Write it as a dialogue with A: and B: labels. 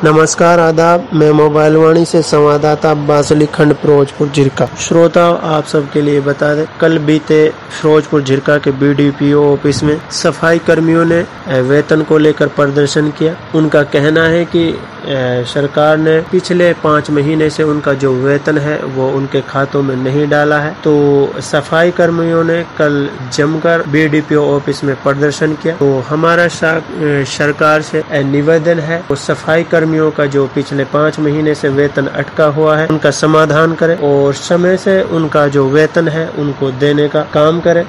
A: नमस्कार आदाब, मैं मोबाइल वाणी से संवाददाता अब्बास अली खंड फिरोजपुर झिरका। श्रोताओं, आप सबके लिए बता दें, कल बीते फिरोजपुर झिरका के BDPO ऑफिस में सफाई कर्मियों ने वेतन को लेकर प्रदर्शन किया। उनका कहना है कि सरकार ने पिछले 5 महीने से उनका जो वेतन है वो उनके खातों में नहीं डाला है। तो सफाई कर्मियों ने कल जमकर BDPO ऑफिस में प्रदर्शन किया। तो हमारा सरकार से निवेदन है वो सफाई कर्मियों का जो पिछले 5 महीने से वेतन अटका हुआ है उनका समाधान करे और समय से उनका जो वेतन है उनको देने का काम करे।